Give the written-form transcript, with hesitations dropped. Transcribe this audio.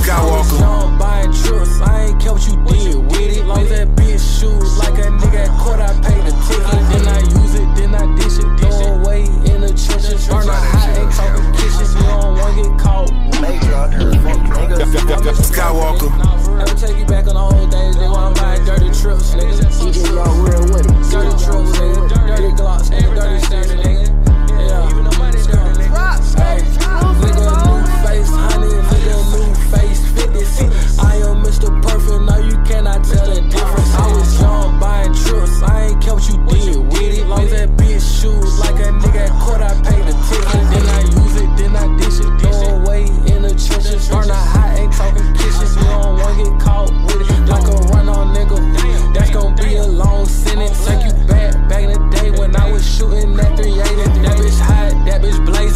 Skywalker. Young buying trips, I ain't care what you did with it. Long as that bitch shoes like a nigga at court, I paid the ticket. Then I use it, then I dish it. Throw away in the trenches. Burn a hot, ain't talking kitchen. You don't wanna get caught. Skywalker. I'ma take you back on the old days, nigga. When I'm buying dirty trips, nigga. You get y'all real with it. Dirty trips, nigga. Dirty glocks, nigga. Dirty shit, nigga. Yeah. Even the money, nigga. Hey, nigga, new face, honey. Nigga, new face, 50. I am Mr. Perfect, now you cannot tell the difference. I was young, buying trips. I ain't care what you did with it. Long as that bitch shoes like a nigga at court, I paid the ticket. Then I use it, then I dish it. Throw away in the trenches. Burn a hot, ain't talking kitchen. You don't wanna get caught with it. Like a run on nigga. That's gon' be a long sentence. Take you back in the day when I was shooting at 380. That bitch hot, that bitch blazing.